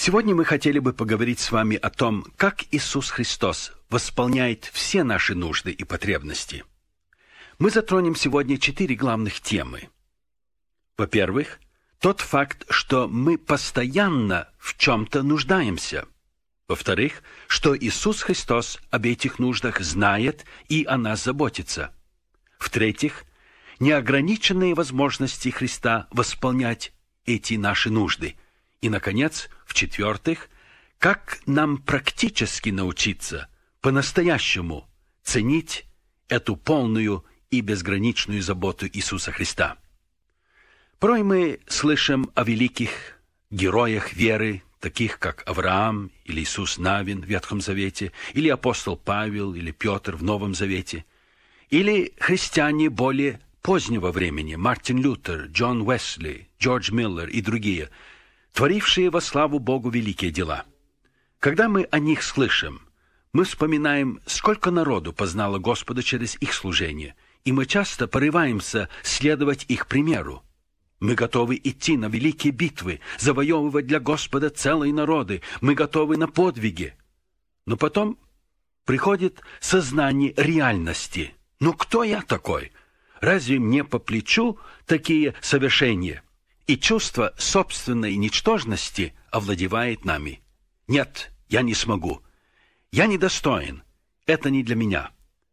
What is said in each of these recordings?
Сегодня мы хотели бы поговорить с вами о том, как Иисус Христос восполняет все наши нужды и потребности. Мы затронем сегодня 4 главных темы. Во-первых, тот факт, что мы постоянно в чем-то нуждаемся. Во-вторых, что Иисус Христос об этих нуждах знает и о нас заботится. В-третьих, неограниченные возможности Христа восполнять эти наши нужды. И, наконец, в-четвертых, как нам практически научиться по-настоящему ценить эту полную и безграничную заботу Иисуса Христа. Порой мы слышим о великих героях веры, таких как Авраам или Иисус Навин в Ветхом Завете, или апостол Павел или Петр в Новом Завете, или христиане более позднего времени, Мартин Лютер, Джон Уэсли, Джордж Миллер и другие, творившие во славу Богу великие дела. Когда мы о них слышим, мы вспоминаем, сколько народу познало Господа через их служение, и мы часто порываемся следовать их примеру. Мы готовы идти на великие битвы, завоевывать для Господа целые народы, мы готовы на подвиги. Но потом приходит сознание реальности. Ну кто я такой? Разве мне по плечу такие совершения? И чувство собственной ничтожности овладевает нами. Нет, я не смогу. Я недостоин. Это не для меня.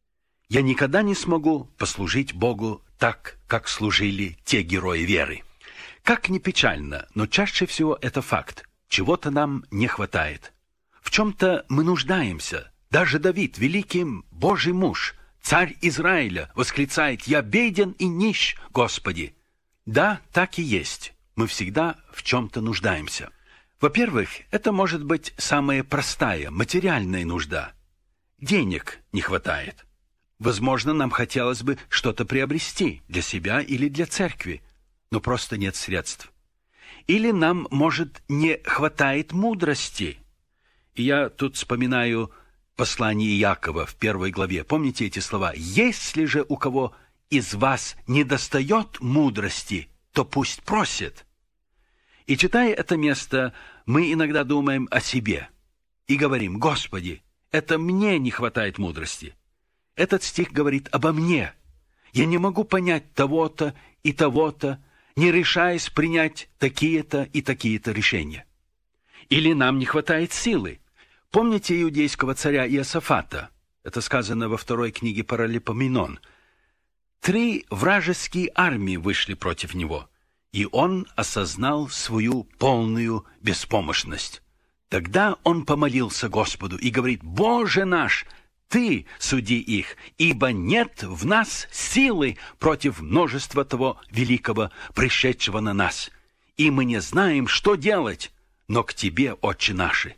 Я никогда не смогу послужить Богу так, как служили те герои веры. Как ни печально, но чаще всего это факт. Чего-то нам не хватает. В чем-то мы нуждаемся. Даже Давид, великий Божий муж, царь Израиля, восклицает: «Я беден и нищ, Господи». Да, так и есть. Мы всегда в чем-то нуждаемся. Во-первых, это может быть самая простая, материальная нужда. Денег не хватает. Возможно, нам хотелось бы что-то приобрести для себя или для церкви, но просто нет средств. Или нам, может, не хватает мудрости. И я тут вспоминаю послание Иакова в 1 главе. Помните эти слова? «Если же у кого из вас недостает мудрости, то пусть просит». И читая это место, мы иногда думаем о себе и говорим: «Господи, это мне не хватает мудрости». Этот стих говорит обо мне. Я не могу понять того-то и того-то, не решаясь принять такие-то и такие-то решения. Или нам не хватает силы. Помните иудейского царя Иосафата? Это сказано во 2 книге Паралипоменон. 3 вражеские армии вышли против него, и он осознал свою полную беспомощность. Тогда он помолился Господу и говорит: «Боже наш, Ты суди их, ибо нет в нас силы против множества того великого, пришедшего на нас, и мы не знаем, что делать, но к Тебе, Отче наши».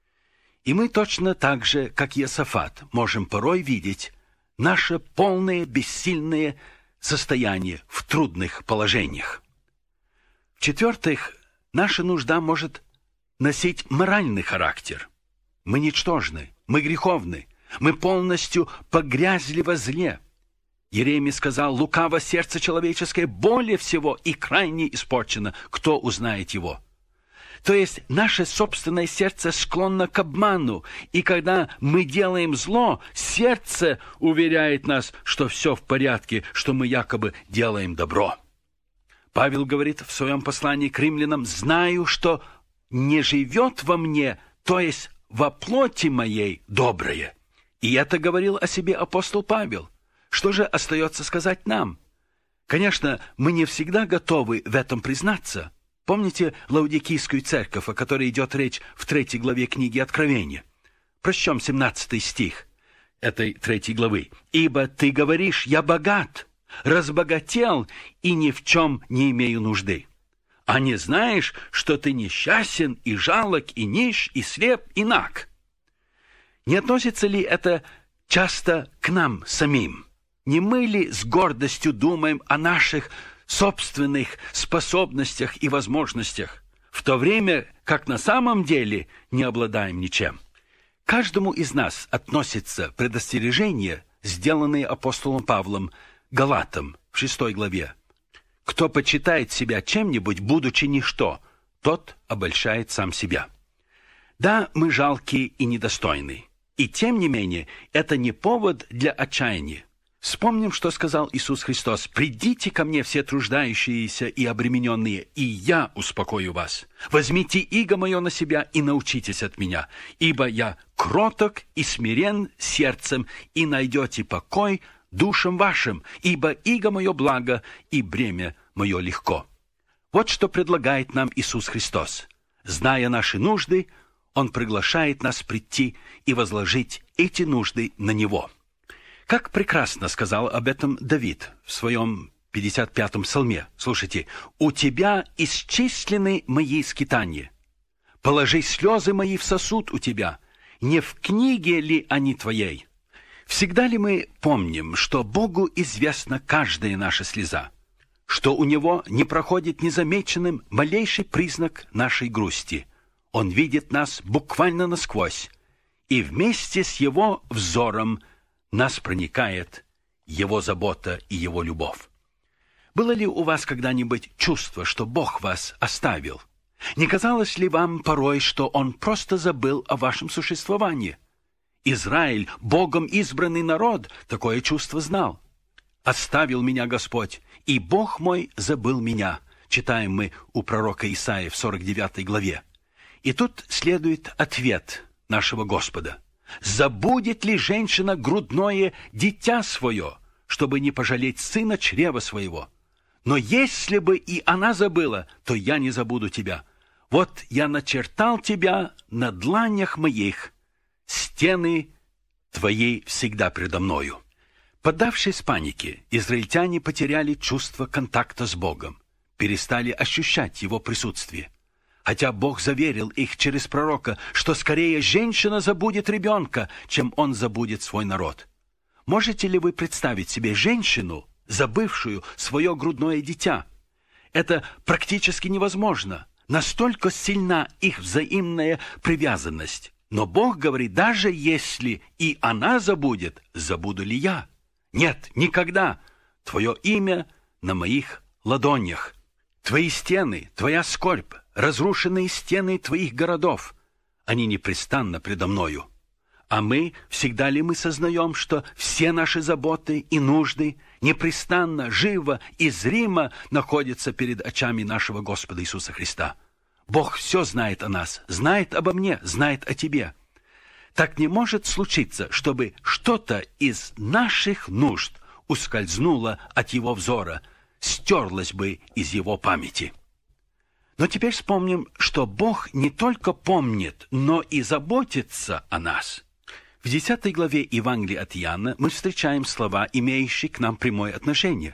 И мы точно так же, как Иосафат, можем порой видеть наше полное бессильное состояние в трудных положениях. В-четвертых, наша нужда может носить моральный характер. Мы ничтожны, мы греховны, мы полностью погрязли во зле. Иеремия сказал: «Лукаво сердце человеческое более всего и крайне испорчено, кто узнает его». То есть наше собственное сердце склонно к обману, и когда мы делаем зло, сердце уверяет нас, что все в порядке, что мы якобы делаем добро. Павел говорит в своем послании к римлянам: «Знаю, что не живет во мне, то есть во плоти моей, доброе». И это говорил о себе апостол Павел. Что же остается сказать нам? Конечно, мы не всегда готовы в этом признаться. Помните Лаудикийскую церковь, о которой идет речь в 3 главе книги Откровения? Прочтем 17 стих этой 3 главы. «Ибо ты говоришь: я богат, разбогател и ни в чем не имею нужды. А не знаешь, что ты несчастен и жалок, и нищ, и слеп, и наг». Не относится ли это часто к нам самим? Не мы ли с гордостью думаем о наших собственных способностях и возможностях, в то время как на самом деле не обладаем ничем? Каждому из нас относится предостережение, сделанное апостолом Павлом Галатам в 6 главе. «Кто почитает себя чем-нибудь, будучи ничто, тот обольщает сам себя». Да, мы жалкие и недостойны. И тем не менее, это не повод для отчаяния. Вспомним, что сказал Иисус Христос: «Придите ко мне все труждающиеся и обремененные, и я успокою вас. Возьмите иго мое на себя и научитесь от меня, ибо я кроток и смирен сердцем, и найдете покой душам вашим, ибо иго мое благо, и бремя мое легко». Вот что предлагает нам Иисус Христос. Зная наши нужды, Он приглашает нас прийти и возложить эти нужды на Него. Как прекрасно сказал об этом Давид в своем 55-м псалме. Слушайте: «У Тебя исчислены мои скитания. Положи слезы мои в сосуд у Тебя. Не в книге ли они Твоей?» Всегда ли мы помним, что Богу известна каждая наша слеза, что у Него не проходит незамеченным малейший признак нашей грусти? Он видит нас буквально насквозь, и вместе с Его взором нас проникает Его забота и Его любовь. Было ли у вас когда-нибудь чувство, что Бог вас оставил? Не казалось ли вам порой, что Он просто забыл о вашем существовании? Израиль, Богом избранный народ, такое чувство знал. «Оставил меня Господь, и Бог мой забыл меня», читаем мы у пророка Исаии в 49 главе. И тут следует ответ нашего Господа: «Забудет ли женщина грудное дитя свое, чтобы не пожалеть сына чрева своего? Но если бы и она забыла, то я не забуду тебя. Вот я начертал тебя на дланях моих, стены твоей всегда предо мною». Поддавшись панике, израильтяне потеряли чувство контакта с Богом, перестали ощущать Его присутствие. Хотя Бог заверил их через пророка, что скорее женщина забудет ребенка, чем он забудет свой народ. Можете ли вы представить себе женщину, забывшую свое грудное дитя? Это практически невозможно. Настолько сильна их взаимная привязанность. Но Бог говорит: даже если и она забудет, забуду ли я? Нет, никогда. Твое имя на моих ладонях. Твои стены, твоя скорбь, разрушенные стены твоих городов, они непрестанно предо мною. А мы, всегда ли мы сознаем, что все наши заботы и нужды непрестанно, живо и зримо находятся перед очами нашего Господа Иисуса Христа? Бог все знает о нас, знает обо мне, знает о тебе. Так не может случиться, чтобы что-то из наших нужд ускользнуло от Его взора, стерлось бы из Его памяти. Но теперь вспомним, что Бог не только помнит, но и заботится о нас. В 10 главе Евангелия от Иоанна мы встречаем слова, имеющие к нам прямое отношение.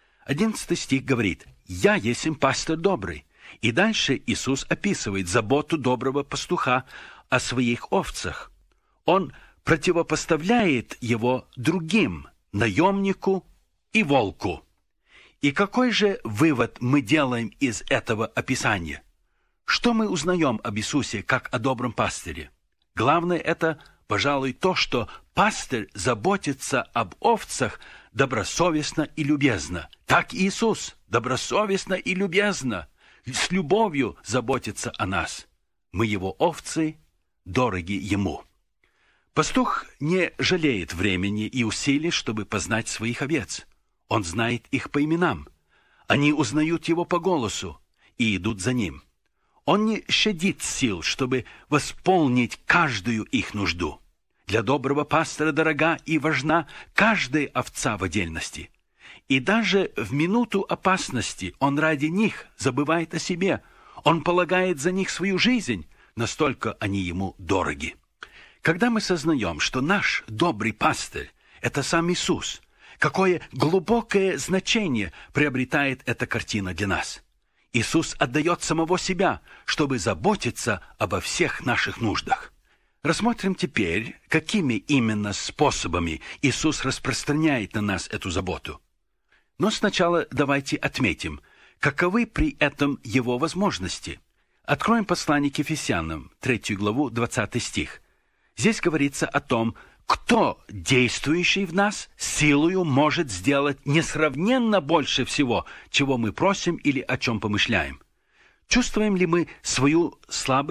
11 стих говорит: «Я есмь пастырь добрый». И дальше Иисус описывает заботу доброго пастуха о своих овцах. Он противопоставляет его другим, наемнику и волку. И какой же вывод мы делаем из этого описания? Что мы узнаем об Иисусе как о добром пастыре? Главное – это, пожалуй, то, что пастырь заботится об овцах добросовестно и любезно. Так Иисус добросовестно и любезно, с любовью заботится о нас. Мы Его овцы, дороги Ему. Пастух не жалеет времени и усилий, чтобы познать своих овец. Он знает их по именам. Они узнают Его по голосу и идут за Ним. Он не щадит сил, чтобы восполнить каждую их нужду. Для доброго пастора дорога и важна каждая овца в отдельности. И даже в минуту опасности он ради них забывает о себе. Он полагает за них свою жизнь, настолько они ему дороги. Когда мы сознаем, что наш добрый пастырь – это сам Иисус, какое глубокое значение приобретает эта картина для нас. Иисус отдает самого себя, чтобы заботиться обо всех наших нуждах. Рассмотрим теперь, какими именно способами Иисус распространяет на нас эту заботу. Но сначала давайте отметим, каковы при этом Его возможности. Откроем послание к Ефесянам, 3 главу, 20 стих. Здесь говорится о том, кто, действующий в нас, силою может сделать несравненно больше всего, чего мы просим или о чем помышляем. Чувствуем ли мы свою слабость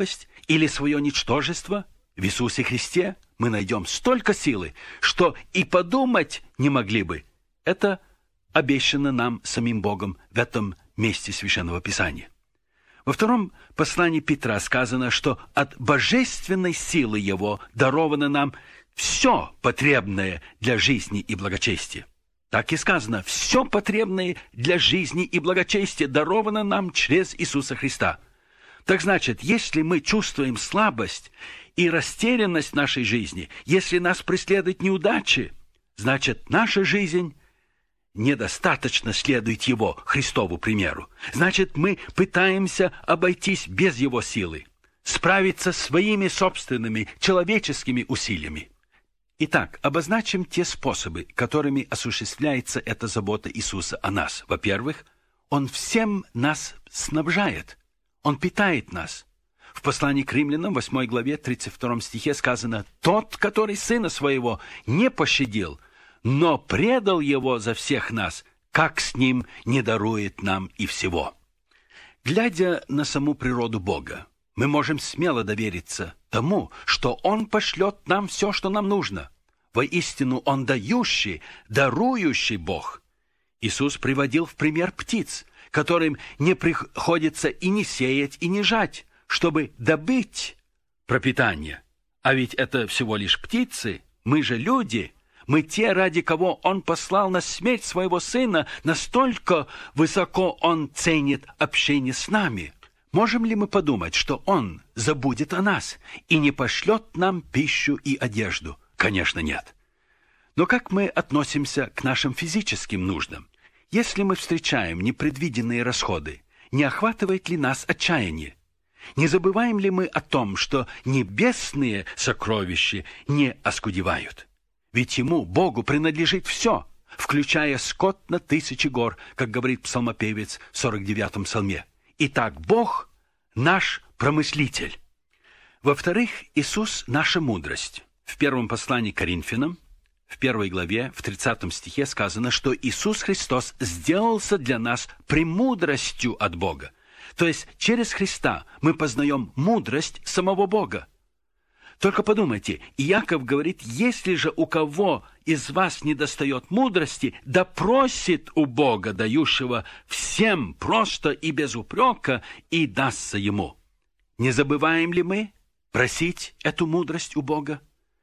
или свое ничтожество, в Иисусе Христе мы найдем столько силы, что и подумать не могли бы. Это обещано нам самим Богом в этом месте Священного Писания. Во втором послании Петра сказано, что от божественной силы Его даровано нам все потребное для жизни и благочестия. Так и сказано, все потребное для жизни и благочестия даровано нам через Иисуса Христа. Так значит, если мы чувствуем слабость и растерянность нашей жизни, если нас преследуют неудачи, значит, наша жизнь недостаточно следует Его, Христову примеру. Значит, мы пытаемся обойтись без Его силы, справиться своими собственными человеческими усилиями. Итак, обозначим те способы, которыми осуществляется эта забота Иисуса о нас. Во-первых, Он всем нас снабжает. Он питает нас. В послании к Римлянам, 8 главе, 32 стихе сказано: «Тот, который Сына Своего не пощадил, но предал Его за всех нас, как с Ним не дарует нам и всего». Глядя на саму природу Бога, мы можем смело довериться тому, что Он пошлет нам все, что нам нужно. Воистину, Он дающий, дарующий Бог. Иисус приводил в пример птиц, которым не приходится и не сеять, и не жать, чтобы добыть пропитание. А ведь это всего лишь птицы, мы же люди, мы те, ради кого Он послал на смерть Своего Сына, настолько высоко Он ценит общение с нами. Можем ли мы подумать, что Он забудет о нас и не пошлет нам пищу и одежду? Конечно, нет. Но как мы относимся к нашим физическим нуждам? Если мы встречаем непредвиденные расходы, не охватывает ли нас отчаяние? Не забываем ли мы о том, что небесные сокровища не оскудевают? Ведь Ему, Богу, принадлежит все, включая скот на 1000 гор, как говорит псалмопевец в 49-м псалме. Итак, Бог – наш промыслитель. Во-вторых, Иисус – наша мудрость. В первом послании к Коринфянам, в 1 главе, в 30 стихе сказано, что Иисус Христос сделался для нас премудростью от Бога. То есть через Христа мы познаем мудрость самого Бога. Только подумайте, Иаков говорит: если же у кого из вас недостает мудрости, да просит у Бога, дающего всем просто и без упрека, и дастся ему. Не забываем ли мы просить эту мудрость у Бога?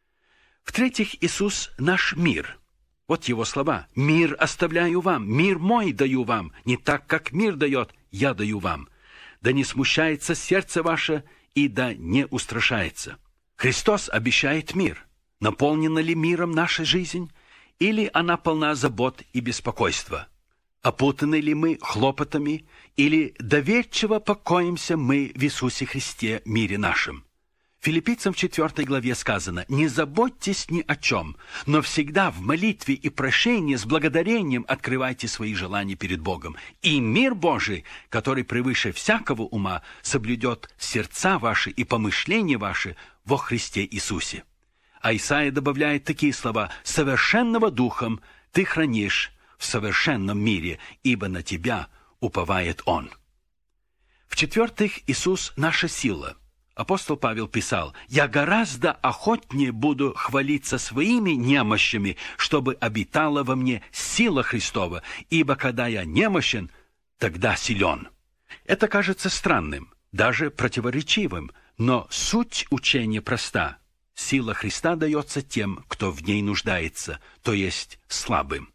В-третьих, Иисус – наш мир. Вот Его слова: «Мир оставляю вам, мир мой даю вам, не так, как мир дает, я даю вам. Да не смущается сердце ваше, и да не устрашается». Христос обещает мир. Наполнена ли миром наша жизнь, или она полна забот и беспокойства? Опутаны ли мы хлопотами, или доверчиво покоимся мы в Иисусе Христе, мире нашем? Филиппийцам в 4 главе сказано: «Не заботьтесь ни о чем, но всегда в молитве и прошении с благодарением открывайте свои желания перед Богом, и мир Божий, который превыше всякого ума, соблюдет сердца ваши и помышления ваши во Христе Иисусе». А Исаия добавляет такие слова: «Совершенного духом ты хранишь в совершенном мире, ибо на тебя уповает Он». В-четвертых, Иисус – наша сила. Апостол Павел писал: «Я гораздо охотнее буду хвалиться своими немощами, чтобы обитала во мне сила Христова, ибо когда я немощен, тогда силен». Это кажется странным, даже противоречивым, но суть учения проста. Сила Христа дается тем, кто в ней нуждается, то есть слабым.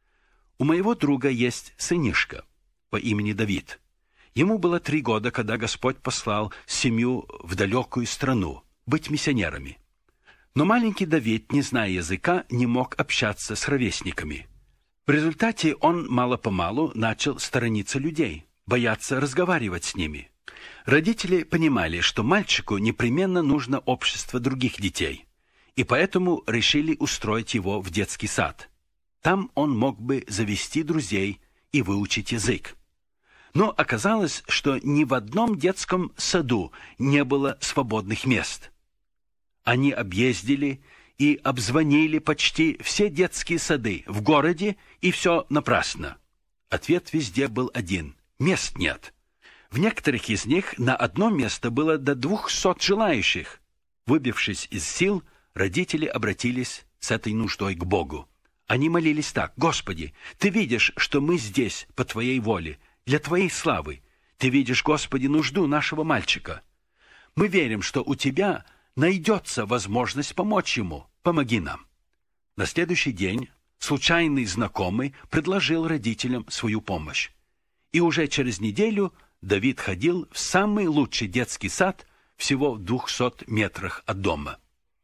У моего друга есть сынишка по имени Давид. Ему было 3 года, когда Господь послал семью в далекую страну быть миссионерами. Но маленький Давид, не зная языка, не мог общаться с ровесниками. В результате он мало-помалу начал сторониться людей, бояться разговаривать с ними. Родители понимали, что мальчику непременно нужно общество других детей, и поэтому решили устроить его в детский сад. Там он мог бы завести друзей и выучить язык. Но оказалось, что ни в одном детском саду не было свободных мест. Они объездили и обзвонили почти все детские сады в городе, и все напрасно. Ответ везде был один: мест нет. В некоторых из них на одно место было до 200 желающих. Выбившись из сил, родители обратились с этой нуждой к Богу. Они молились так: «Господи, Ты видишь, что мы здесь по Твоей воле, для Твоей славы. Ты видишь, Господи, нужду нашего мальчика. Мы верим, что у Тебя найдется возможность помочь ему. Помоги нам». На следующий день случайный знакомый предложил родителям свою помощь. И уже через неделю Давид ходил в самый лучший детский сад всего в 200 метрах от дома.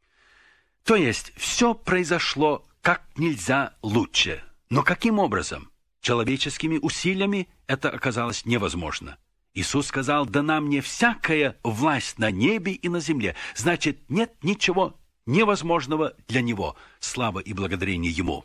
То есть все произошло как нельзя лучше. Но каким образом? Человеческими усилиями это оказалось невозможно. Иисус сказал: «Дана мне всякая власть на небе и на земле». Значит, нет ничего невозможного для Него. Слава и благодарение Ему.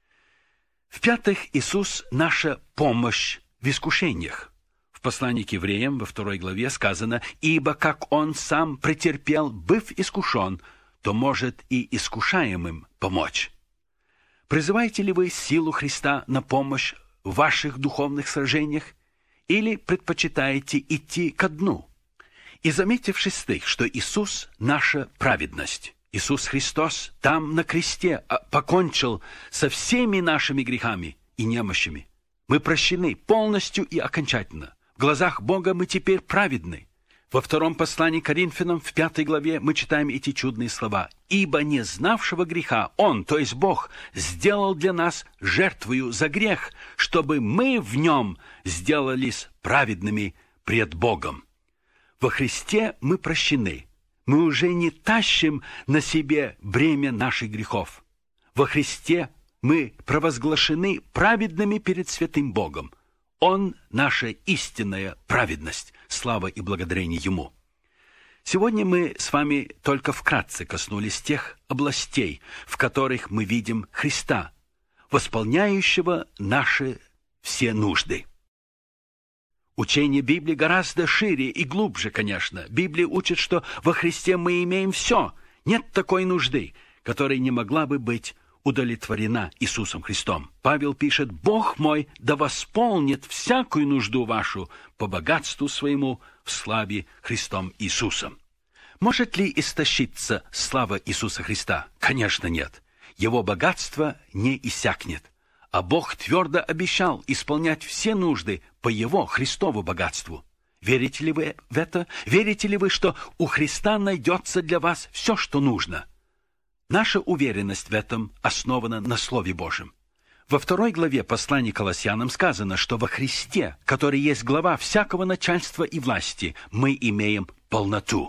В-пятых, Иисус – наша помощь в искушениях. В послании к евреям во 2 главе сказано: «Ибо как Он сам претерпел, быв искушен, то может и искушаемым помочь». Призываете ли вы силу Христа на помощь в ваших духовных сражениях или предпочитаете идти ко дну? И заметьте в-шестых, что Иисус – наша праведность. Иисус Христос там на кресте покончил со всеми нашими грехами и немощами. Мы прощены полностью и окончательно. В глазах Бога мы теперь праведны. Во 2 послании к Коринфянам, в 5 главе, мы читаем эти чудные слова: «Ибо не знавшего греха Он, то есть Бог, сделал для нас жертвою за грех, чтобы мы в Нем сделались праведными пред Богом». Во Христе мы прощены. Мы уже не тащим на себе бремя наших грехов. Во Христе мы провозглашены праведными перед святым Богом. Он – наша истинная праведность. Слава и благодарение Ему. Сегодня мы с вами только вкратце коснулись тех областей, в которых мы видим Христа, восполняющего наши все нужды. Учение Библии гораздо шире и глубже, конечно. Библия учит, что во Христе мы имеем все. Нет такой нужды, которая не могла бы быть удовлетворена Иисусом Христом. Павел пишет: «Бог мой да восполнит всякую нужду вашу по богатству своему в славе Христом Иисусом». Может ли истощиться слава Иисуса Христа? Конечно, нет. Его богатство не иссякнет. А Бог твердо обещал исполнять все нужды по Его, Христову богатству. Верите ли вы в это? Верите ли вы, что у Христа найдется для вас все, что нужно? Наша уверенность в этом основана на Слове Божьем. Во 2 главе послания к Колоссянам сказано, что во Христе, который есть глава всякого начальства и власти, мы имеем полноту.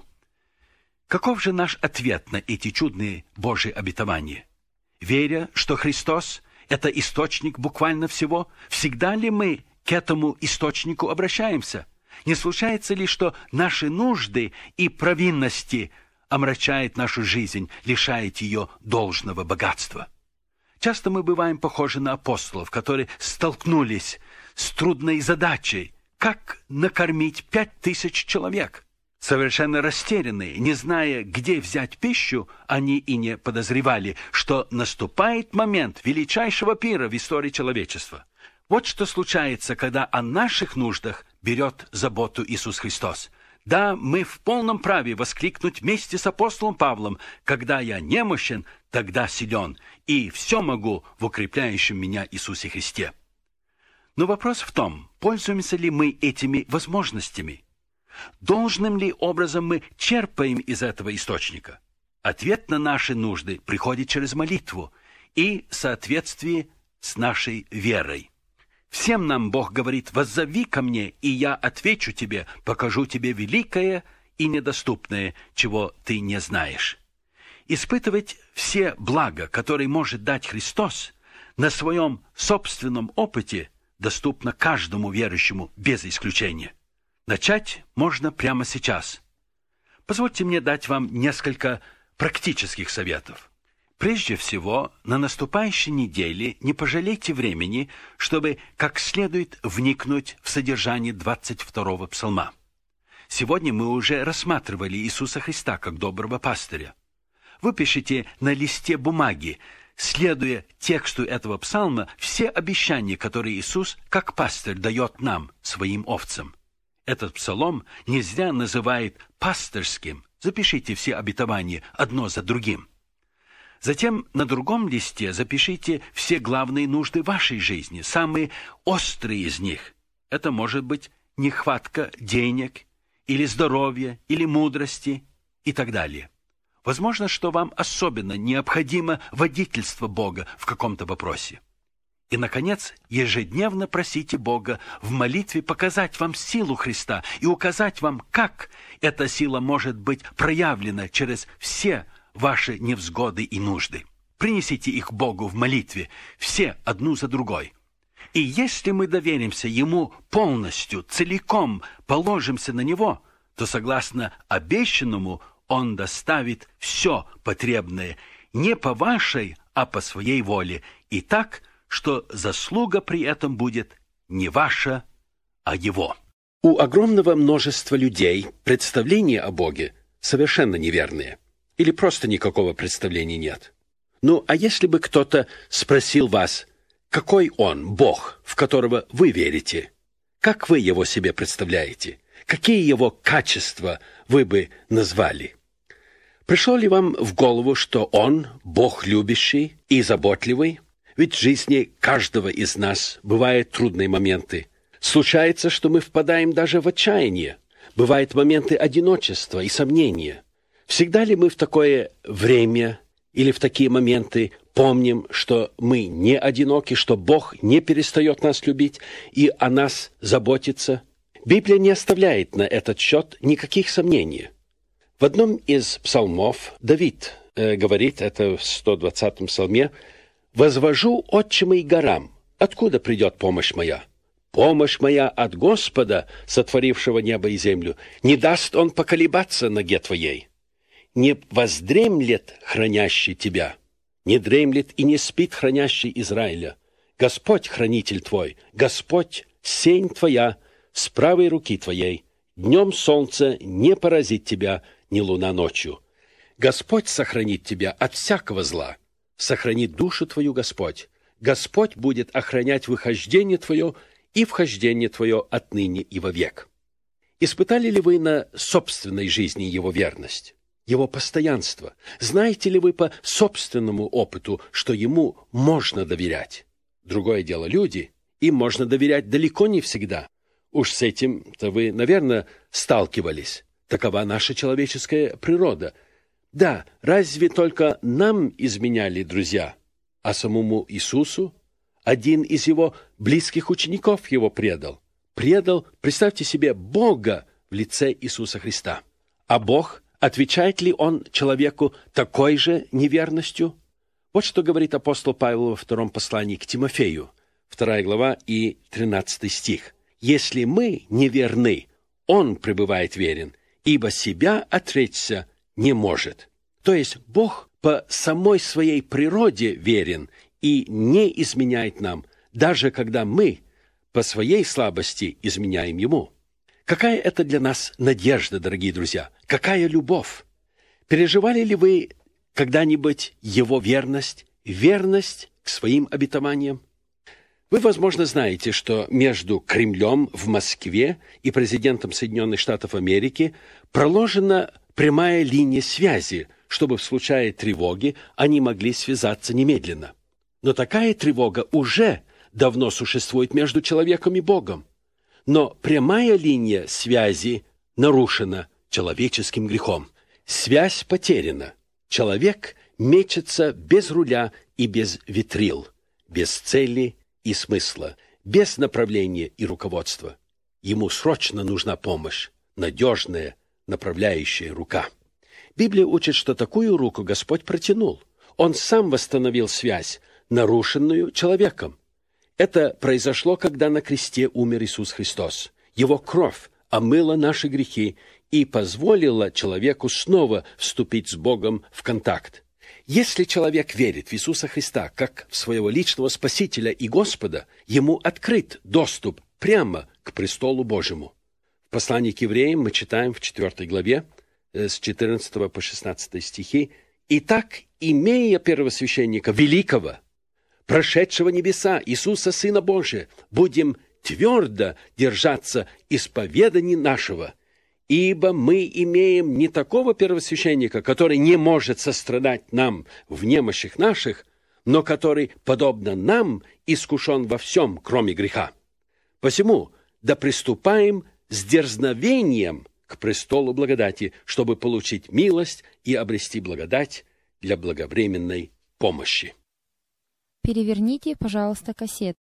Каков же наш ответ на эти чудные Божьи обетования? Веря, что Христос – это источник буквально всего, всегда ли мы к этому источнику обращаемся? Не случается ли, что наши нужды и провинности омрачают нашу жизнь, лишает ее должного богатства? Часто мы бываем похожи на апостолов, которые столкнулись с трудной задачей, как накормить 5000 человек. Совершенно растерянные, не зная, где взять пищу, они и не подозревали, что наступает момент величайшего пира в истории человечества. Вот что случается, когда о наших нуждах берет заботу Иисус Христос. Да, мы в полном праве воскликнуть вместе с апостолом Павлом: «Когда я немощен, тогда силен, и все могу в укрепляющем меня Иисусе Христе». Но вопрос в том, пользуемся ли мы этими возможностями? Должным ли образом мы черпаем из этого источника? Ответ на наши нужды приходит через молитву и в соответствии с нашей верой. Всем нам Бог говорит: «Воззови ко мне, и я отвечу тебе, покажу тебе великое и недоступное, чего ты не знаешь». Испытывать все блага, которые может дать Христос, на своем собственном опыте доступно каждому верующему без исключения. Начать можно прямо сейчас. Позвольте мне дать вам несколько практических советов. Прежде всего, на наступающей неделе не пожалейте времени, чтобы как следует вникнуть в содержание 22-го псалма. Сегодня мы уже рассматривали Иисуса Христа как доброго пастыря. Выпишите на листе бумаги, следуя тексту этого псалма, все обещания, которые Иисус как пастырь дает нам, своим овцам. Этот псалом нельзя называть пастырским. Запишите все обетования одно за другим. Затем на другом листе запишите все главные нужды вашей жизни, самые острые из них. Это может быть нехватка денег, или здоровья, или мудрости и так далее. Возможно, что вам особенно необходимо водительство Бога в каком-то вопросе. И, наконец, ежедневно просите Бога в молитве показать вам силу Христа и указать вам, как эта сила может быть проявлена через все ваши невзгоды и нужды. Принесите их Богу в молитве, все одну за другой. И если мы доверимся Ему полностью, целиком положимся на Него, то, согласно обещанному, Он доставит все потребное не по вашей, а по своей воле, и так, что заслуга при этом будет не ваша, а Его. У огромного множества людей представления о Боге совершенно неверные, или просто никакого представления нет. Ну, а если бы кто-то спросил вас, какой Он, Бог, в которого вы верите, как вы Его себе представляете, какие Его качества вы бы назвали? Пришло ли вам в голову, что Он, Бог любящий и заботливый? Ведь в жизни каждого из нас бывают трудные моменты. Случается, что мы впадаем даже в отчаяние. Бывают моменты одиночества и сомнения. Всегда ли мы в такое время или в такие моменты помним, что мы не одиноки, что Бог не перестает нас любить и о нас заботиться? Библия не оставляет на этот счет никаких сомнений. В одном из псалмов Давид говорит, это в 120-м псалме, «Возвожу очи мои горам, откуда придет помощь моя? Помощь моя от Господа, сотворившего небо и землю. Не даст Он поколебаться ноге твоей. Не воздремлет хранящий тебя, не дремлет и не спит хранящий Израиля. Господь хранитель твой, Господь сень твоя с правой руки твоей. Днем солнце не поразит тебя, ни луна ночью. Господь сохранит тебя от всякого зла. Сохранит душу твою Господь. Господь будет охранять выхождение твое и вхождение твое отныне и вовек». Испытали ли вы на собственной жизни Его верность, Его постоянство? Знаете ли вы по собственному опыту, что Ему можно доверять? Другое дело люди, им можно доверять далеко не всегда. Уж с этим-то вы, наверное, сталкивались. Такова наша человеческая природа. Да, разве только нам изменяли друзья, а самому Иисусу один из Его близких учеников Его предал. Предал, представьте себе, Бога в лице Иисуса Христа. А Бог, отвечает ли Он человеку такой же неверностью? Вот что говорит апостол Павел во втором послании к Тимофею, 2 глава и 13 стих. «Если мы неверны, Он пребывает верен, ибо себя отречься не может». То есть Бог по самой своей природе верен и не изменяет нам, даже когда мы по своей слабости изменяем Ему. Какая это для нас надежда, дорогие друзья? Какая любовь? Переживали ли вы когда-нибудь Его верность, верность к своим обетованиям? Вы, возможно, знаете, что между Кремлем в Москве и президентом Соединенных Штатов Америки проложена прямая линия связи, чтобы в случае тревоги они могли связаться немедленно. Но такая тревога уже давно существует между человеком и Богом. Но прямая линия связи нарушена человеческим грехом. Связь потеряна. Человек мечется без руля и без ветрил, без цели и смысла, без направления и руководства. Ему срочно нужна помощь, надежная, направляющая рука. Библия учит, что такую руку Господь протянул. Он сам восстановил связь, нарушенную человеком. Это произошло, когда на кресте умер Иисус Христос. Его кровь омыла наши грехи и позволила человеку снова вступить с Богом в контакт. Если человек верит в Иисуса Христа как в своего личного Спасителя и Господа, ему открыт доступ прямо к престолу Божьему. В послании к евреям мы читаем в 4 главе с 14 по 16 стихи: «Итак, имея первосвященника великого, прошедшего небеса, Иисуса, Сына Божия, будем твердо держаться исповеданий нашего, ибо мы имеем не такого первосвященника, который не может сострадать нам в немощах наших, но который, подобно нам, искушен во всем, кроме греха. Посему да приступаем с дерзновением к престолу благодати, чтобы получить милость и обрести благодать для благовременной помощи. Переверните, пожалуйста, кассету.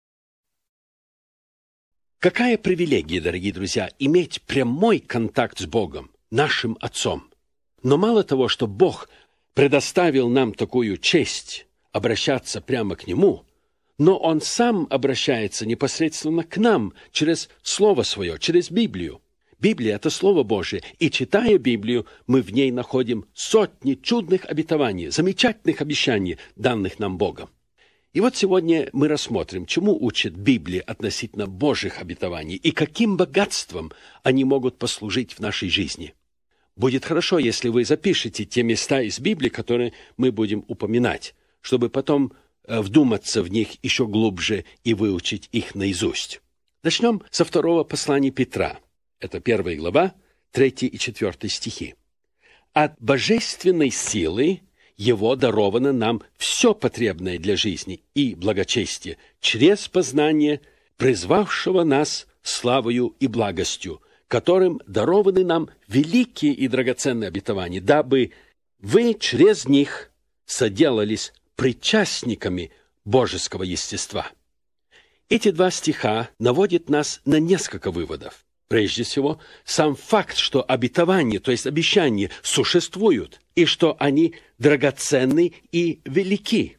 Какая привилегия, дорогие друзья, иметь прямой контакт с Богом, нашим Отцом. Но мало того, что Бог предоставил нам такую честь обращаться прямо к Нему, но Он сам обращается непосредственно к нам через Слово Свое, через Библию. Библия – это Слово Божие, и, читая Библию, мы в ней находим сотни чудных обетований, замечательных обещаний, данных нам Богом. И вот сегодня мы рассмотрим, чему учит Библия относительно Божьих обетований и каким богатством они могут послужить в нашей жизни. Будет хорошо, если вы запишете те места из Библии, которые мы будем упоминать, чтобы потом вдуматься в них еще глубже и выучить их наизусть. Начнем со 2 послания Петра. Это 1 глава, 3 и 4 стихи. «От божественной силы Его даровано нам все потребное для жизни и благочестия через познание призвавшего нас славою и благостью, которым дарованы нам великие и драгоценные обетования, дабы вы через них соделались причастниками божеского естества». Эти 2 стиха наводят нас на несколько выводов. Прежде всего, сам факт, что обетования, то есть обещания, существуют, и что они драгоценны и велики.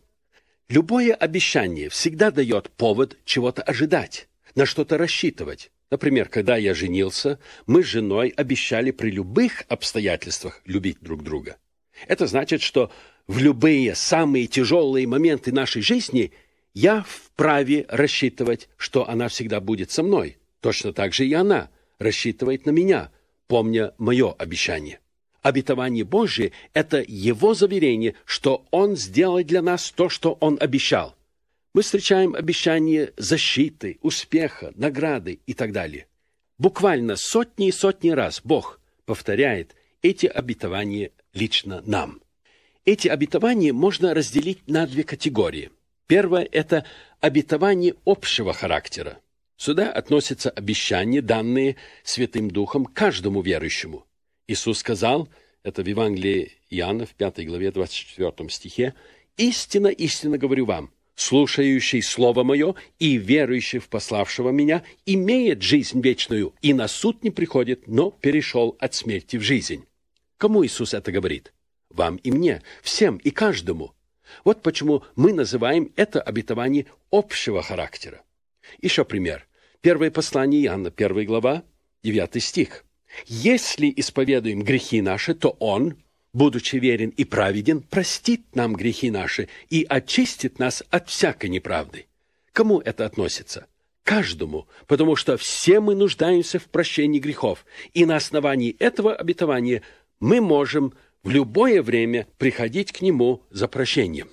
Любое обещание всегда дает повод чего-то ожидать, на что-то рассчитывать. Например, когда я женился, мы с женой обещали при любых обстоятельствах любить друг друга. Это значит, что в любые самые тяжелые моменты нашей жизни я вправе рассчитывать, что она всегда будет со мной. Точно так же и она рассчитывает на меня, помня мое обещание. Обетование Божие – это Его заверение, что Он сделает для нас то, что Он обещал. Мы встречаем обещания защиты, успеха, награды и так далее. Буквально сотни и сотни раз Бог повторяет эти обетования лично нам. Эти обетования можно разделить на 2 категории. Первое – это обетование общего характера. Сюда относятся обещания, данные Святым Духом каждому верующему. Иисус сказал, это в Евангелии Иоанна, в 5 главе, 24 стихе, «Истинно, истинно говорю вам, слушающий Слово Мое и верующий в пославшего Меня имеет жизнь вечную, и на суд не приходит, но перешел от смерти в жизнь». Кому Иисус это говорит? Вам и мне, всем и каждому. Вот почему мы называем это обетование общего характера. Еще пример. Первое послание Иоанна, 1 глава, 9 стих. «Если исповедуем грехи наши, то Он, будучи верен и праведен, простит нам грехи наши и очистит нас от всякой неправды». Кому это относится? Каждому, потому что все мы нуждаемся в прощении грехов, и на основании этого обетования мы можем в любое время приходить к Нему за прощением.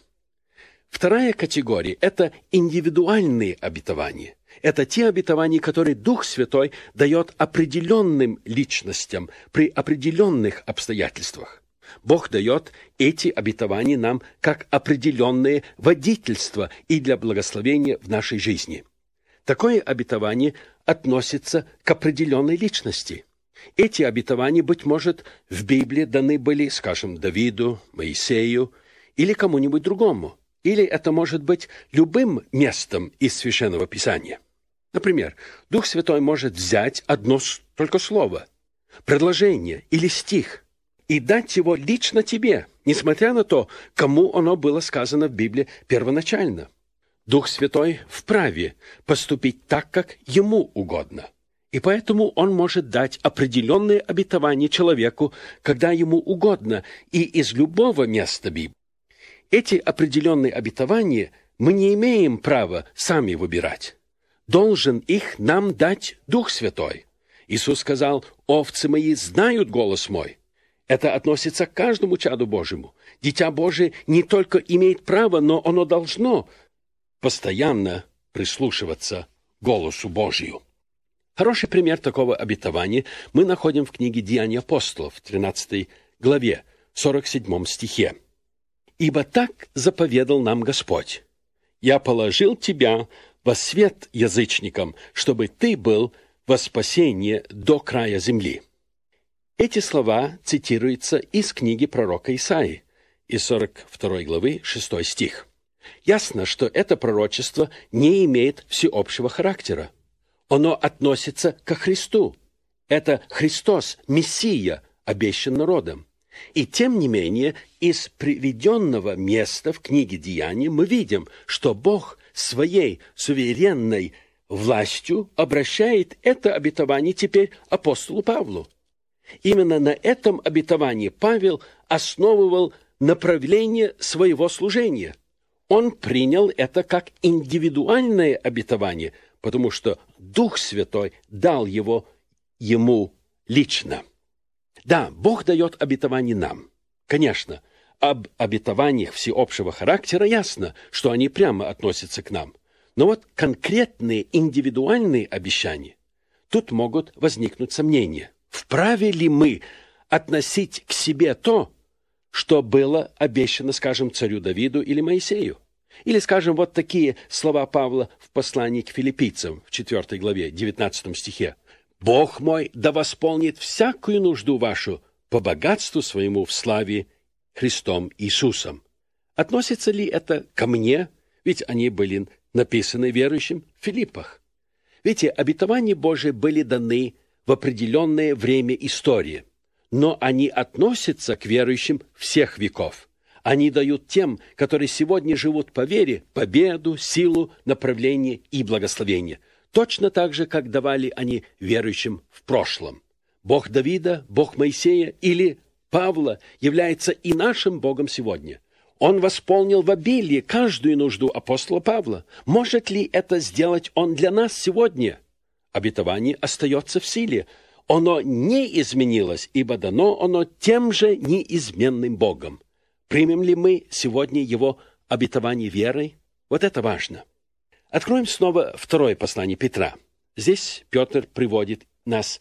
Вторая категория – это индивидуальные обетования. Это те обетования, которые Дух Святой дает определенным личностям при определенных обстоятельствах. Бог дает эти обетования нам как определенное водительство и для благословения в нашей жизни. Такое обетование относится к определенной личности. Эти обетования, быть может, в Библии даны были, скажем, Давиду, Моисею или кому-нибудь другому. Или это может быть любым местом из Священного Писания. Например, Дух Святой может взять одно только слово, предложение или стих и дать его лично тебе, несмотря на то, кому оно было сказано в Библии первоначально. Дух Святой вправе поступить так, как Ему угодно. И поэтому Он может дать определенные обетования человеку, когда Ему угодно, и из любого места Библии. Эти определенные обетования мы не имеем права сами выбирать. Должен их нам дать Дух Святой. Иисус сказал, «Овцы мои знают голос мой». Это относится к каждому чаду Божьему. Дитя Божие не только имеет право, но оно должно постоянно прислушиваться к голосу Божию. Хороший пример такого обетования мы находим в книге «Деяния апостолов», 13 главе, 47 стихе. «Ибо так заповедал нам Господь: я положил тебя во свет язычникам, чтобы ты был во спасение до края земли». Эти слова цитируются из книги пророка Исаии, из 42 главы, 6 стих. Ясно, что это пророчество не имеет всеобщего характера. Оно относится ко Христу. Это Христос, Мессия, обещан народом. И тем не менее, из приведенного места в книге Деяний мы видим, что Бог своей суверенной властью обращает это обетование теперь апостолу Павлу. Именно на этом обетовании Павел основывал направление своего служения. Он принял это как индивидуальное обетование, потому что Дух Святой дал его ему лично. Да, Бог дает обетование нам. Конечно, об обетованиях всеобщего характера ясно, что они прямо относятся к нам. Но вот конкретные индивидуальные обещания, тут могут возникнуть сомнения. Вправе ли мы относить к себе то, что было обещано, скажем, царю Давиду или Моисею? Или, скажем, вот такие слова Павла в послании к филиппийцам в 4 главе, 19 стихе. «Бог мой да восполнит всякую нужду вашу по богатству своему в славе Христом Иисусом». Относится ли это ко мне? Ведь они были написаны верующим в Филиппах. Видите, обетования Божии были даны в определенное время истории, но они относятся к верующим всех веков. Они дают тем, которые сегодня живут по вере, победу, силу, направление и благословение. Точно так же, как давали они верующим в прошлом. Бог Давида, Бог Моисея или Павла является и нашим Богом сегодня. Он восполнил в обилии каждую нужду апостола Павла. Может ли это сделать он для нас сегодня? Обетование остается в силе. Оно не изменилось, ибо дано оно тем же неизменным Богом. Примем ли мы сегодня его обетование верой? Вот это важно. Откроем снова второе послание Петра. Здесь Петр приводит нас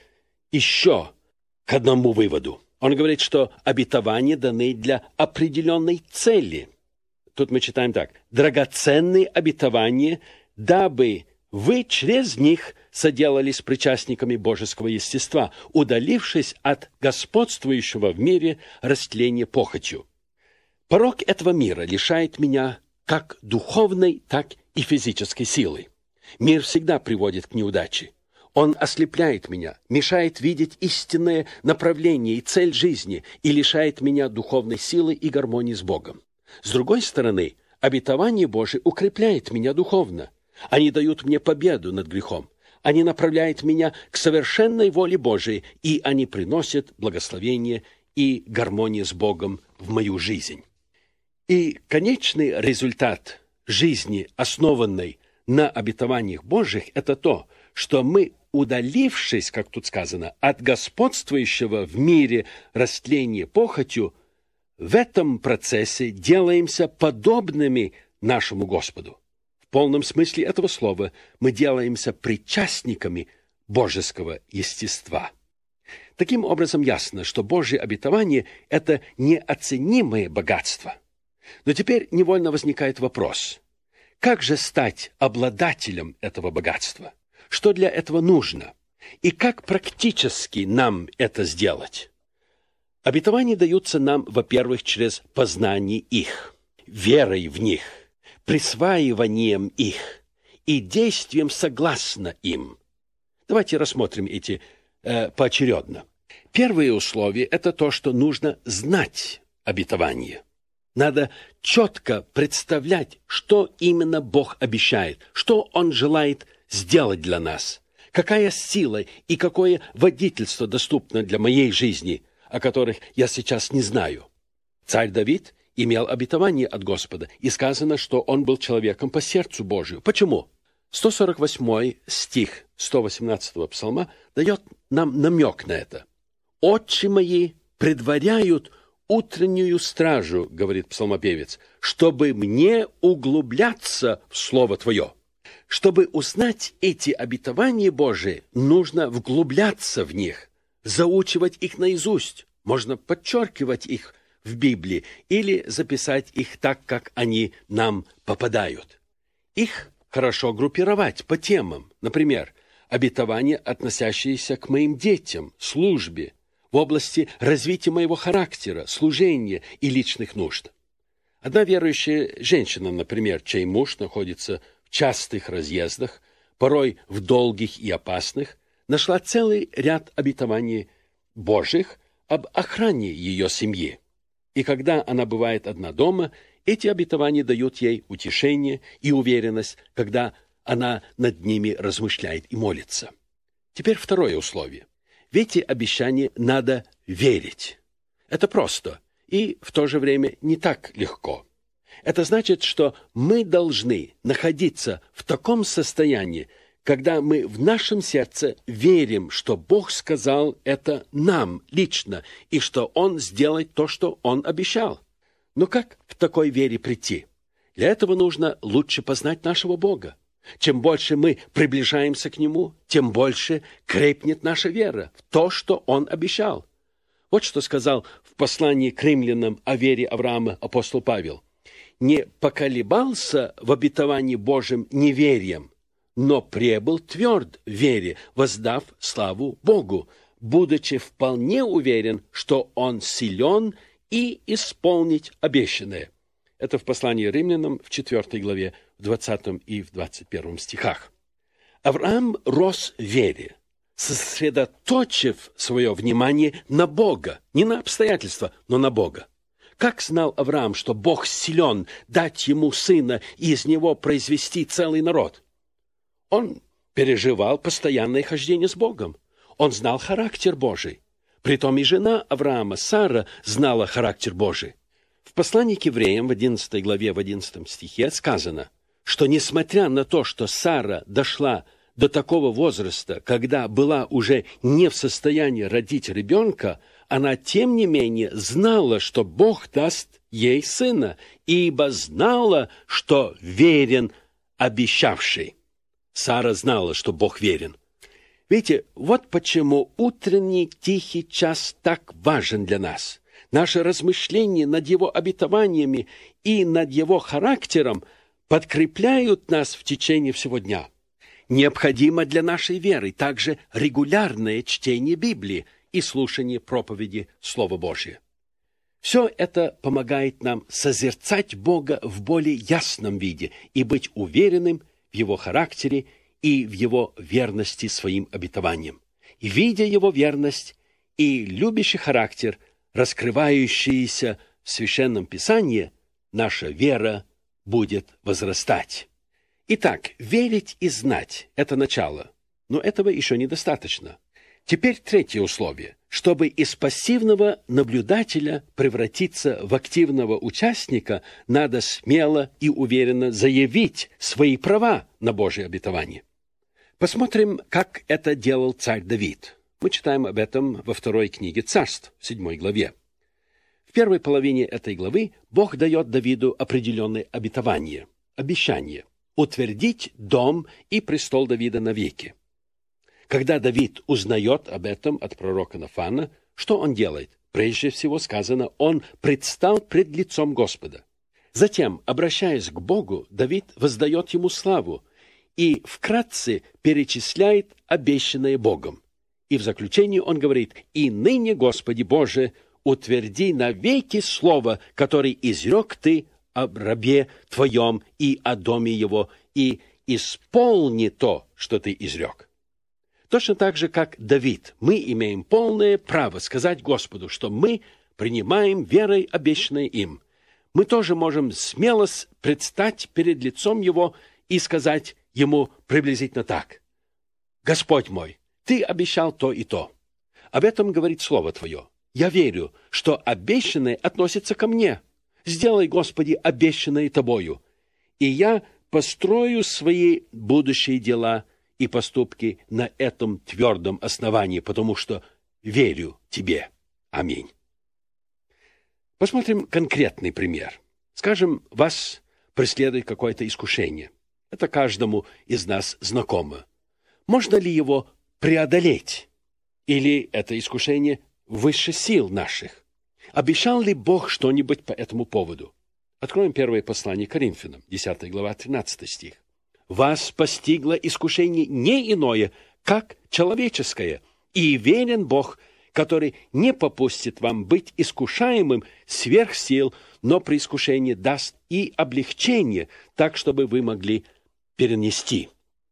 еще к одному выводу. Он говорит, что обетования даны для определенной цели. Тут мы читаем так. «Драгоценные обетования, дабы вы через них соделались причастниками божеского естества, удалившись от господствующего в мире растления похотью». Порок этого мира лишает меня как духовной, так и физической силы. Мир всегда приводит к неудаче. Он ослепляет меня, мешает видеть истинное направление и цель жизни и лишает меня духовной силы и гармонии с Богом. С другой стороны, обетование Божие укрепляет меня духовно. Они дают мне победу над грехом. Они направляют меня к совершенной воле Божией, и они приносят благословение и гармонию с Богом в мою жизнь. И конечный результат жизни, основанной на обетованиях Божьих, это то, что мы, удалившись, как тут сказано, от господствующего в мире растления похотью, в этом процессе делаемся подобными нашему Господу. В полном смысле этого слова мы делаемся причастниками божеского естества. Таким образом, ясно, что Божье обетование – это неоценимое богатство. Но теперь невольно возникает вопрос: как же стать обладателем этого богатства? Что для этого нужно? И как практически нам это сделать? Обетования даются нам, во-первых, через познание их, верой в них, присваиванием их и действием согласно им. Давайте рассмотрим эти поочередно. Первое условие – это то, что нужно знать обетование. Надо четко представлять, что именно Бог обещает, что Он желает сделать для нас, какая сила и какое водительство доступно для моей жизни, о которых я сейчас не знаю. Царь Давид имел обетование от Господа, и сказано, что он был человеком по сердцу Божию. Почему? 148 стих 118 псалма дает нам намек на это. «Очи мои предваряют утреннюю стражу, — говорит псалмопевец, — чтобы мне углубляться в Слово Твое». Чтобы узнать эти обетования Божии, нужно вглубляться в них, заучивать их наизусть. Можно подчеркивать их в Библии или записать их так, как они нам попадают. Их хорошо группировать по темам. Например, обетования, относящиеся к моим детям, службе, в области развития моего характера, служения и личных нужд. Одна верующая женщина, например, чей муж находится в частых разъездах, порой в долгих и опасных, нашла целый ряд обетований Божьих об охране ее семьи. И когда она бывает одна дома, эти обетования дают ей утешение и уверенность, когда она над ними размышляет и молится. Теперь второе условие. В эти обещания надо верить. Это просто и в то же время не так легко. Это значит, что мы должны находиться в таком состоянии, когда мы в нашем сердце верим, что Бог сказал это нам лично, и что Он сделает то, что Он обещал. Но как в такой вере прийти? Для этого нужно лучше познать нашего Бога. Чем больше мы приближаемся к Нему, тем больше крепнет наша вера в то, что Он обещал. Вот что сказал в послании к римлянам о вере Авраама апостол Павел. «Не поколебался в обетовании Божьем неверием, но пребыл тверд в вере, воздав славу Богу, будучи вполне уверен, что Он силен и исполнить обещанное». Это в послании римлянам в 4 главе, в 20 и в 21 стихах. Авраам рос в вере, сосредоточив свое внимание на Бога, не на обстоятельства, но на Бога. Как знал Авраам, что Бог силен дать ему сына и из него произвести целый народ? Он переживал постоянное хождение с Богом. Он знал характер Божий. Притом и жена Авраама, Сара, знала характер Божий. В послании к евреям в 11 главе, в 11 стихе сказано, что несмотря на то, что Сара дошла до такого возраста, когда была уже не в состоянии родить ребенка, она, тем не менее, знала, что Бог даст ей сына, ибо знала, что верен обещавший. Сара знала, что Бог верен. Видите, вот почему утренний тихий час так важен для нас. Наше размышление над Его обетованиями и над Его характером подкрепляют нас в течение всего дня. Необходимо для нашей веры также регулярное чтение Библии и слушание проповеди Слова Божия. Все это помогает нам созерцать Бога в более ясном виде и быть уверенным в Его характере и в Его верности своим обетованиям. И, видя Его верность и любящий характер, раскрывающийся в Священном Писании, наша вера будет возрастать. Итак, верить и знать – это начало, но этого еще недостаточно. Теперь третье условие. Чтобы из пассивного наблюдателя превратиться в активного участника, надо смело и уверенно заявить свои права на Божие обетование. Посмотрим, как это делал царь Давид. Мы читаем об этом во 2 книге Царств, в 7 главе. В первой половине этой главы Бог дает Давиду определенные обетования, обещания утвердить дом и престол Давида навеки. Когда Давид узнает об этом от пророка Нафана, что он делает? Прежде всего сказано, он предстал пред лицом Господа. Затем, обращаясь к Богу, Давид воздает ему славу и вкратце перечисляет обещанное Богом. И в заключении он говорит: «И ныне, Господи Боже, утверди навеки слово, которое изрек Ты об рабе Твоем и о доме его, и исполни то, что Ты изрек». Точно так же, как Давид, мы имеем полное право сказать Господу, что мы принимаем верой обещанное им. Мы тоже можем смело предстать перед лицом Его и сказать Ему приблизительно так: «Господь мой, Ты обещал то и то. Об этом говорит Слово Твое. Я верю, что обещанное относится ко мне. Сделай, Господи, обещанное Тобою, и я построю свои будущие дела и поступки на этом твердом основании, потому что верю Тебе. Аминь». Посмотрим конкретный пример. Скажем, вас преследует какое-то искушение. Это каждому из нас знакомо. Можно ли его преодолеть? Или это искушение выше сил наших? Обещал ли Бог что-нибудь по этому поводу? Откроем первое послание Коринфянам, 10 глава, 13 стих. «Вас постигло искушение не иное, как человеческое, и верен Бог, который не попустит вам быть искушаемым сверх сил, но при искушении даст и облегчение, так, чтобы вы могли перенести».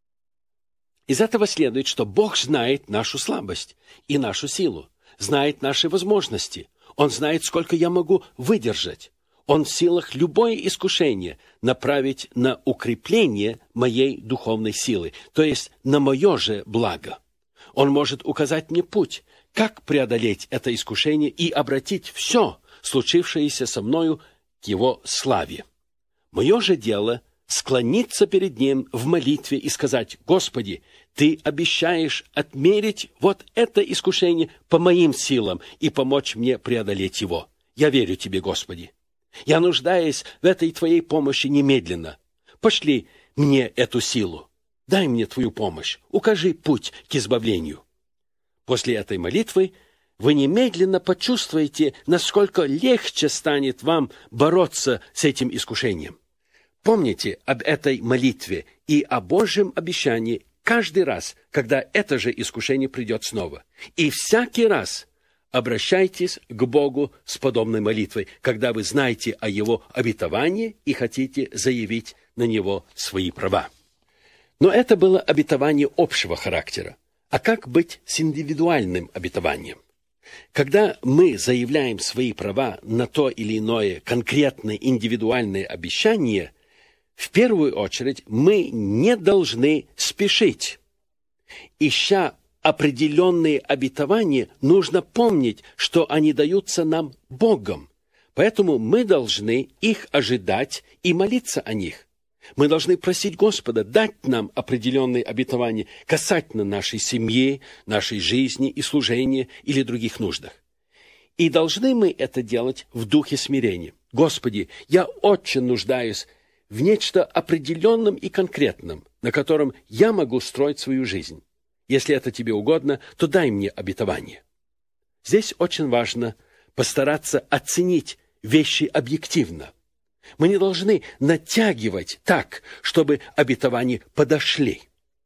Из этого следует, что Бог знает нашу слабость и нашу силу, знает наши возможности. Он знает, сколько я могу выдержать. Он в силах любое искушение направить на укрепление моей духовной силы, то есть на мое же благо. Он может указать мне путь, как преодолеть это искушение и обратить все, случившееся со мною, к его славе. Мое же дело — склониться перед Ним в молитве и сказать: «Господи, Ты обещаешь отмерить вот это искушение по моим силам и помочь мне преодолеть его. Я верю Тебе, Господи. Я нуждаюсь в этой Твоей помощи немедленно. Пошли мне эту силу. Дай мне Твою помощь. Укажи путь к избавлению». После этой молитвы вы немедленно почувствуете, насколько легче станет вам бороться с этим искушением. Помните об этой молитве и о Божьем обещании каждый раз, когда это же искушение придет снова. И всякий раз обращайтесь к Богу с подобной молитвой, когда вы знаете о Его обетовании и хотите заявить на Него свои права. Но это было обетование общего характера. А как быть с индивидуальным обетованием? Когда мы заявляем свои права на то или иное конкретное индивидуальное обещание, в первую очередь мы не должны спешить. Ища определенные обетования, нужно помнить, что они даются нам Богом. Поэтому мы должны их ожидать и молиться о них. Мы должны просить Господа дать нам определенные обетования касательно нашей семьи, нашей жизни и служения или других нуждах. И должны мы это делать в духе смирения. «Господи, я очень нуждаюсь в нечто определенном и конкретном, на котором я могу строить свою жизнь. Если это Тебе угодно, то дай мне обетование». Здесь очень важно постараться оценить вещи объективно. Мы не должны натягивать так, чтобы обетования подошли.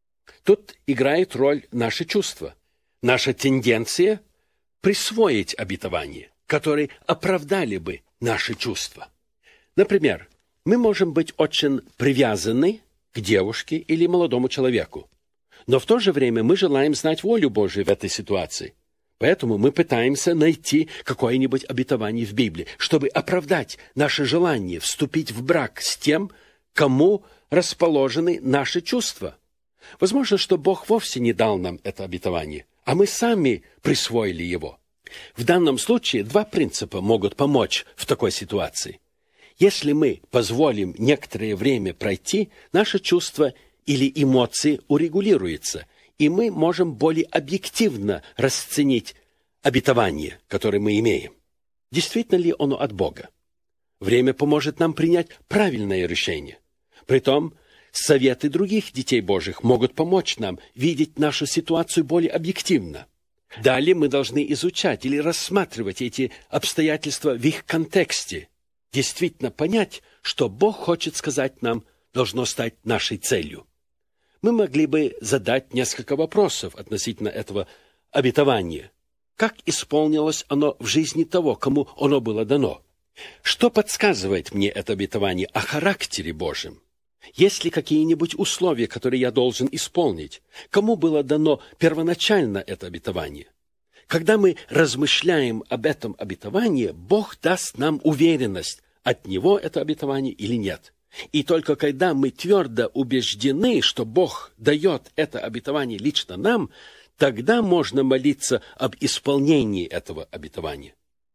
Тут играет роль наши чувства, наша тенденция присвоить обетования, которые оправдали бы наши чувства. Например, мы можем быть очень привязаны к девушке или молодому человеку, но в то же время мы желаем знать волю Божию в этой ситуации. Поэтому мы пытаемся найти какое-нибудь обетование в Библии, чтобы оправдать наше желание вступить в брак с тем, кому расположены наши чувства. Возможно, что Бог вовсе не дал нам это обетование, а мы сами присвоили его. В данном случае два принципа могут помочь в такой ситуации. Если мы позволим некоторое время пройти, наши чувства или эмоции урегулируются, и мы можем более объективно расценить обетование, которое мы имеем. Действительно ли оно от Бога? Время поможет нам принять правильное решение. Притом, советы других детей Божьих могут помочь нам видеть нашу ситуацию более объективно. Далее мы должны изучать или рассматривать эти обстоятельства в их контексте. Действительно понять, что Бог хочет сказать нам, должно стать нашей целью. Мы могли бы задать несколько вопросов относительно этого обетования. Как исполнилось оно в жизни того, кому оно было дано? Что подсказывает мне это обетование о характере Божьем? Есть ли какие-нибудь условия, которые я должен исполнить? Кому было дано первоначально это обетование? Когда мы размышляем об этом обетовании, Бог даст нам уверенность, от Него это обетование или нет. И только когда мы твердо убеждены, что Бог дает это обетование лично нам, тогда можно молиться об исполнении этого обетования.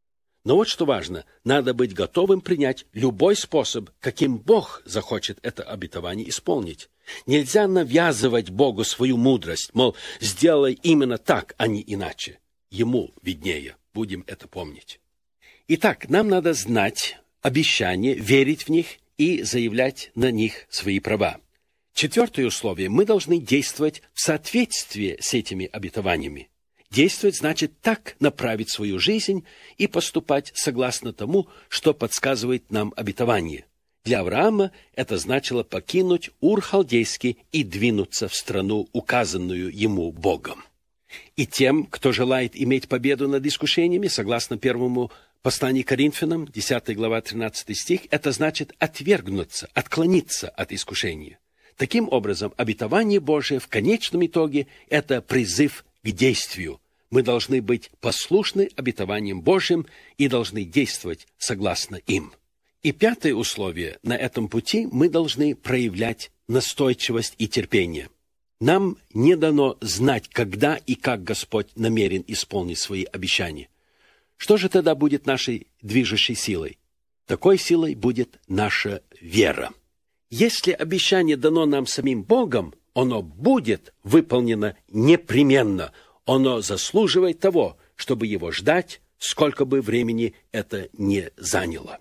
Но вот что важно, надо быть готовым принять любой способ, каким Бог захочет это обетование исполнить. Нельзя навязывать Богу свою мудрость, мол, сделай именно так, а не иначе. Ему виднее, будем это помнить. Итак, нам надо знать обещания, верить в них и заявлять на них свои права. Четвертое условие. Мы должны действовать в соответствии с этими обетованиями. Действовать значит так направить свою жизнь и поступать согласно тому, что подсказывает нам обетование. Для Авраама это значило покинуть Ур-Халдейский и двинуться в страну, указанную ему Богом. И тем, кто желает иметь победу над искушениями, согласно первому посланию к Коринфянам, 10 глава, 13 стих, это значит отвергнуться, отклониться от искушения. Таким образом, обетование Божие в конечном итоге – это призыв к действию. Мы должны быть послушны обетованиям Божьим и должны действовать согласно им. И пятое условие – на этом пути мы должны проявлять настойчивость и терпение. Нам не дано знать, когда и как Господь намерен исполнить свои обещания. Что же тогда будет нашей движущей силой? Такой силой будет наша вера. Если обещание дано нам самим Богом, оно будет выполнено непременно. Оно заслуживает того, чтобы его ждать, сколько бы времени это ни заняло.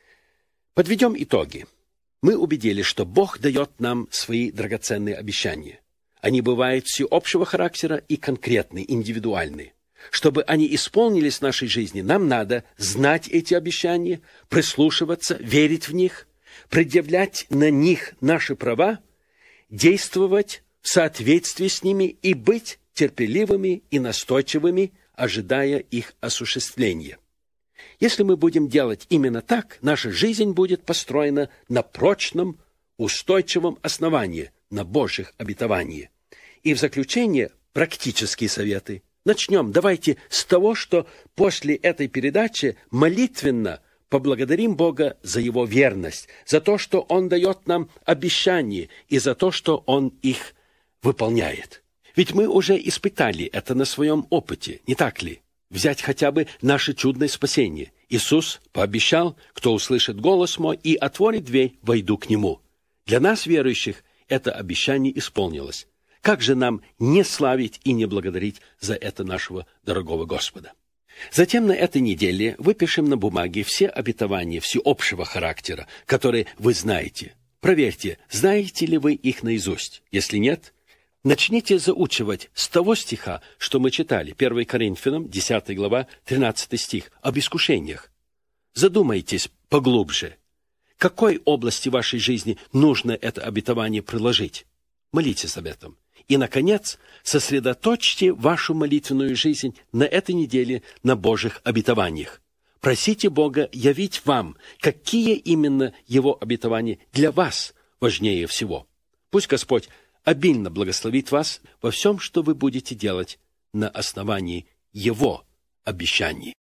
Подведем итоги. Мы убедились, что Бог дает нам свои драгоценные обещания. Они бывают всеобщего характера и конкретные, индивидуальные. Чтобы они исполнились в нашей жизни, нам надо знать эти обещания, прислушиваться, верить в них, предъявлять на них наши права, действовать в соответствии с ними и быть терпеливыми и настойчивыми, ожидая их осуществления. Если мы будем делать именно так, наша жизнь будет построена на прочном, устойчивом основании, на Божьих обетованиях. И в заключение практические советы. Начнем, давайте, с того, что после этой передачи молитвенно поблагодарим Бога за Его верность, за то, что Он дает нам обещания, и за то, что Он их выполняет. Ведь мы уже испытали это на своем опыте, не так ли? Взять хотя бы наше чудное спасение. Иисус пообещал: кто услышит голос мой и отворит дверь, войду к нему. Для нас, верующих, это обещание исполнилось. Как же нам не славить и не благодарить за это нашего дорогого Господа? Затем на этой неделе выпишем на бумаге все обетования всеобщего характера, которые вы знаете. Проверьте, знаете ли вы их наизусть. Если нет, начните заучивать с того стиха, что мы читали, 1 Коринфянам, 10 глава, 13 стих, об искушениях. Задумайтесь поглубже. К какой области вашей жизни нужно это обетование приложить? Молитесь об этом. И, наконец, сосредоточьте вашу молитвенную жизнь на этой неделе на Божьих обетованиях. Просите Бога явить вам, какие именно Его обетования для вас важнее всего. Пусть Господь обильно благословит вас во всем, что вы будете делать на основании Его обещаний.